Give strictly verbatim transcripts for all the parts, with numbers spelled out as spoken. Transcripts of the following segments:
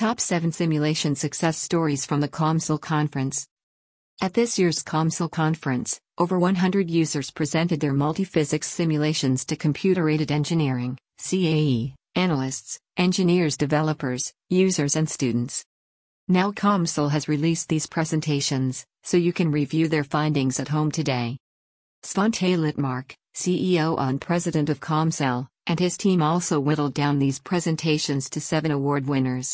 Top seven Simulation Success Stories from the COMSOL Conference. At this year's COMSOL Conference, over one hundred users presented their multiphysics simulations to computer-aided engineering, C A E, analysts, engineers, developers, users and students. Now COMSOL has released these presentations, so you can review their findings at home today. Svante Litmark, C E O and President of COMSOL, and his team also whittled down these presentations to seven award winners.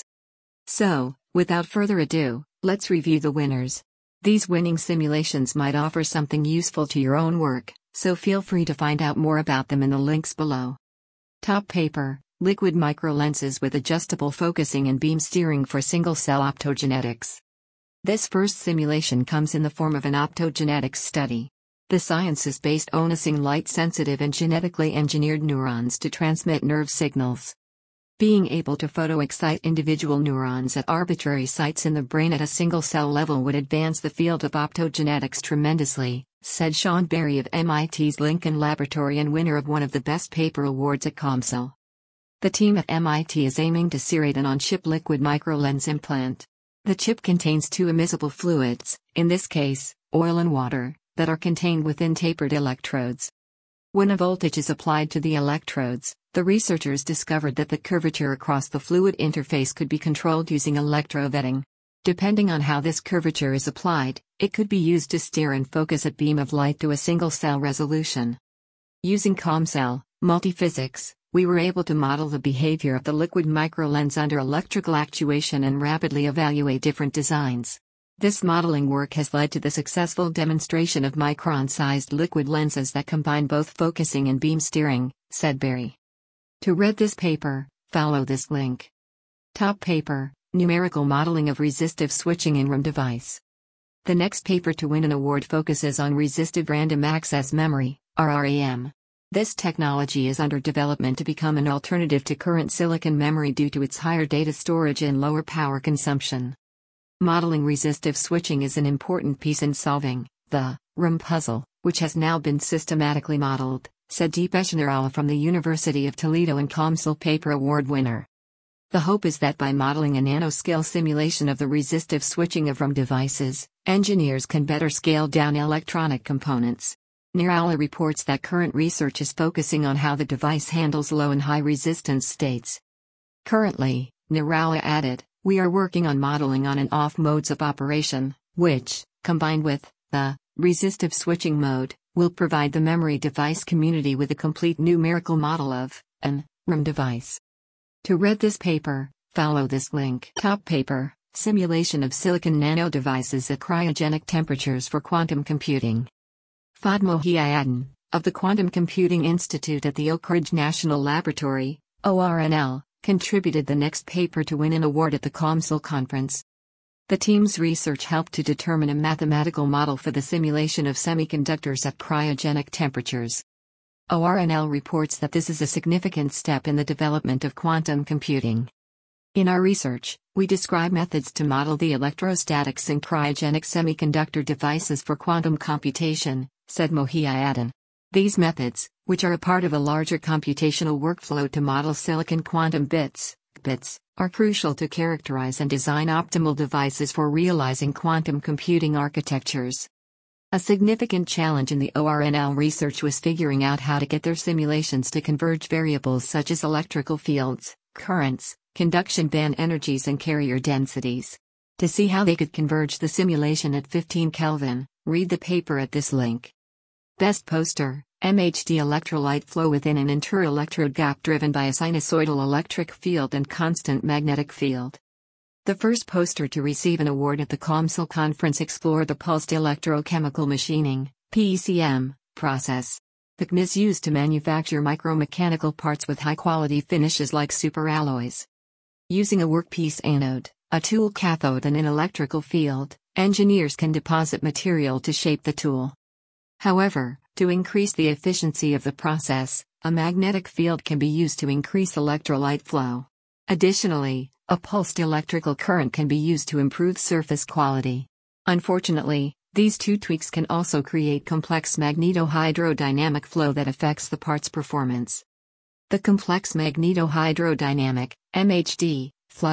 So, without further ado, let's review the winners. These winning simulations might offer something useful to your own work, so feel free to find out more about them in the links below. Top paper, Liquid Microlenses with Adjustable Focusing and Beam Steering for Single-Cell Optogenetics. This first simulation comes in the form of an optogenetics study. The science is based on using light-sensitive and genetically engineered neurons to transmit nerve signals. Being able to photoexcite individual neurons at arbitrary sites in the brain at a single-cell level would advance the field of optogenetics tremendously, said Sean Berry of M I T's Lincoln Laboratory and winner of one of the Best Paper Awards at COMSOL. The team at M I T is aiming to serate an on-chip liquid microlens implant. The chip contains two immiscible fluids, in this case, oil and water, that are contained within tapered electrodes. When a voltage is applied to the electrodes, the researchers discovered that the curvature across the fluid interface could be controlled using electrovetting. Depending on how this curvature is applied, it could be used to steer and focus a beam of light to a single-cell resolution. Using COMSOL multiphysics, we were able to model the behavior of the liquid microlens under electrical actuation and rapidly evaluate different designs. This modeling work has led to the successful demonstration of micron-sized liquid lenses that combine both focusing and beam steering, said Berry. To read this paper, follow this link. Top paper, Numerical Modeling of Resistive Switching in RAM Device. The next paper to win an award focuses on Resistive Random Access Memory, R R A M. This technology is under development to become an alternative to current silicon memory due to its higher data storage and lower power consumption. Modeling resistive switching is an important piece in solving the RAM puzzle, which has now been systematically modeled, said Deepesh Nirala from the University of Toledo and COMSOL Paper Award winner. The hope is that by modeling a nanoscale simulation of the resistive switching of RAM devices, engineers can better scale down electronic components. Nirala reports that current research is focusing on how the device handles low and high resistance states. Currently, Nirala added, we are working on modeling on and off modes of operation, which, combined with the resistive switching mode, will provide the memory device community with a complete numerical model of an RAM device. To read this paper, follow this link. Top paper, Simulation of Silicon Nanodevices at Cryogenic Temperatures for Quantum Computing. Fahd Mohiuddin, of the Quantum Computing Institute at the Oak Ridge National Laboratory, O R N L, contributed the next paper to win an award at the COMSOL conference. The team's research helped to determine a mathematical model for the simulation of semiconductors at cryogenic temperatures. O R N L reports that this is a significant step in the development of quantum computing. In our research, we describe methods to model the electrostatics in cryogenic semiconductor devices for quantum computation, said Mohiuddin. These methods, which are a part of a larger computational workflow to model silicon quantum bits, bits, are crucial to characterize and design optimal devices for realizing quantum computing architectures. A significant challenge in the O R N L research was figuring out how to get their simulations to converge variables such as electrical fields, currents, conduction band energies and carrier densities. To see how they could converge the simulation at fifteen Kelvin, read the paper at this link. Best poster, M H D electrolyte flow within an inter-electrode gap driven by a sinusoidal electric field and constant magnetic field. The first poster to receive an award at the COMSOL conference explored the pulsed electrochemical machining, P E C M, process. The C M is used to manufacture micromechanical parts with high-quality finishes like superalloys. Using a workpiece anode, a tool cathode and an electrical field, engineers can deposit material to shape the tool. However, to increase the efficiency of the process, a magnetic field can be used to increase electrolyte flow. Additionally, a pulsed electrical current can be used to improve surface quality. Unfortunately, these two tweaks can also create complex magneto-hydrodynamic flow that affects the part's performance. The complex magneto-hydrodynamic (M H D) flow,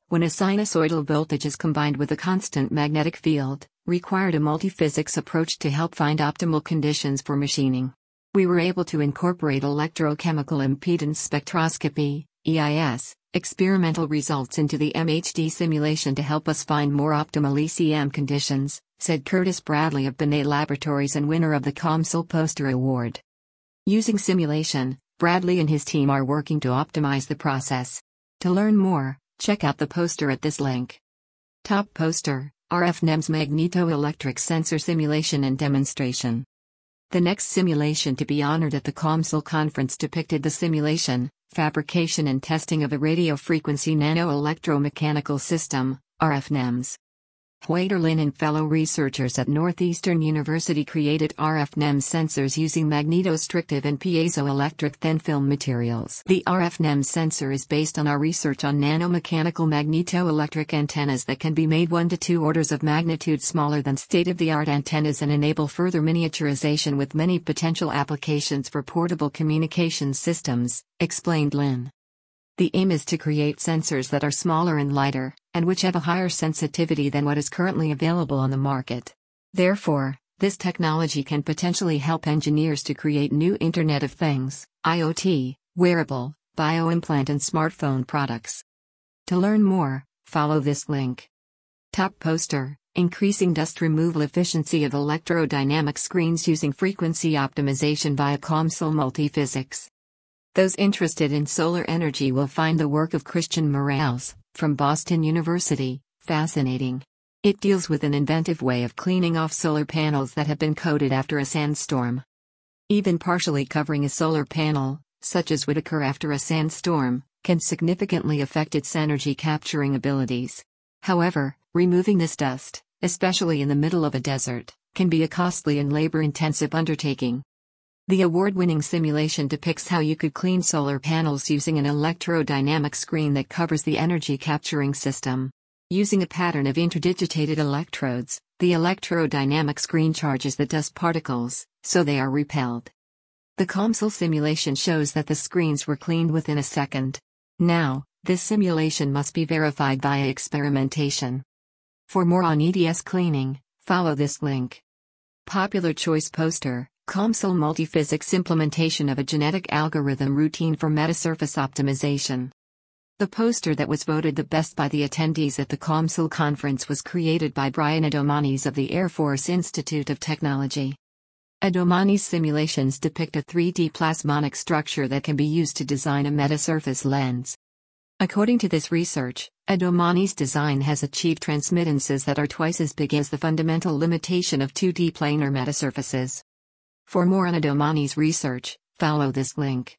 when a sinusoidal voltage is combined with a constant magnetic field, required a multiphysics approach to help find optimal conditions for machining. We were able to incorporate electrochemical impedance spectroscopy, E I S, experimental results into the M H D simulation to help us find more optimal E C M conditions, said Curtis Bradley of Binet Laboratories and winner of the COMSOL Poster Award. Using simulation, Bradley and his team are working to optimize the process. To learn more, check out the poster at this link. Top poster, R F NEMS Magnetoelectric Sensor Simulation and Demonstration. The next simulation to be honored at the COMSOL conference depicted the simulation, fabrication and testing of a radio frequency nano-electromechanical system, R F NEMS. Hwader-Lin and fellow researchers at Northeastern University created R F NEMS sensors using magnetostrictive and piezoelectric thin-film materials. The R F NEMS sensor is based on our research on nanomechanical magnetoelectric antennas that can be made one to two orders of magnitude smaller than state-of-the-art antennas and enable further miniaturization with many potential applications for portable communications systems, explained Lin. The aim is to create sensors that are smaller and lighter, and which have a higher sensitivity than what is currently available on the market. Therefore, this technology can potentially help engineers to create new Internet of Things, I O T, wearable, bioimplant and smartphone products. To learn more, follow this link. Top poster, Increasing Dust Removal Efficiency of Electrodynamic Screens Using Frequency Optimization via COMSOL Multiphysics. Those interested in solar energy will find the work of Christian Morales, from Boston University, fascinating. It deals with an inventive way of cleaning off solar panels that have been coated after a sandstorm. Even partially covering a solar panel, such as would occur after a sandstorm, can significantly affect its energy capturing abilities. However, removing this dust, especially in the middle of a desert, can be a costly and labor-intensive undertaking. The award-winning simulation depicts how you could clean solar panels using an electrodynamic screen that covers the energy capturing system. Using a pattern of interdigitated electrodes, the electrodynamic screen charges the dust particles, so they are repelled. The COMSOL simulation shows that the screens were cleaned within a second. Now, this simulation must be verified via experimentation. For more on E D S cleaning, follow this link. Popular choice poster, COMSOL Multiphysics implementation of a genetic algorithm routine for metasurface optimization. The poster that was voted the best by the attendees at the COMSOL conference was created by Brian Adomanis of the Air Force Institute of Technology. Adomanis simulations depict a three D plasmonic structure that can be used to design a metasurface lens. According to this research, Adomanis' design has achieved transmittances that are twice as big as the fundamental limitation of two D planar metasurfaces. For more on Adomanis' research, follow this link.